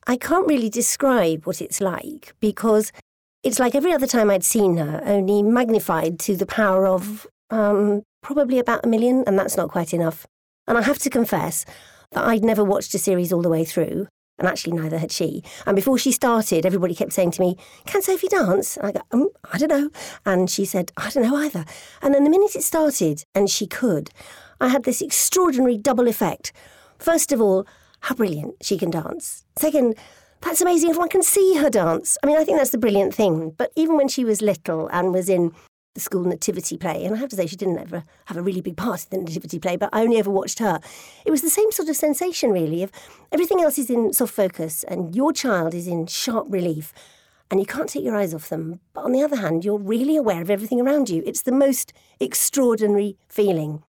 I can't really describe what it's like because it's like every other time I'd seen her, only magnified to the power of probably about 1 million, and that's not quite enough. And I have to confess that I'd never watched a series all the way through, and actually neither had she. And before she started, everybody kept saying to me, "Can Sophie dance?" And I go, I don't know. And she said, "I don't know either." And then the minute it started, and she could, I had this extraordinary double effect. First of all, how brilliant she can dance. Second, that's amazing, everyone can see her dance. I mean, I think that's the brilliant thing. But even when she was little and was in the school nativity play, and I have to say she didn't ever have a really big part in the nativity play, but I only ever watched her. It was the same sort of sensation, really, of everything else is in soft focus and your child is in sharp relief and you can't take your eyes off them. But on the other hand, you're really aware of everything around you. It's the most extraordinary feeling.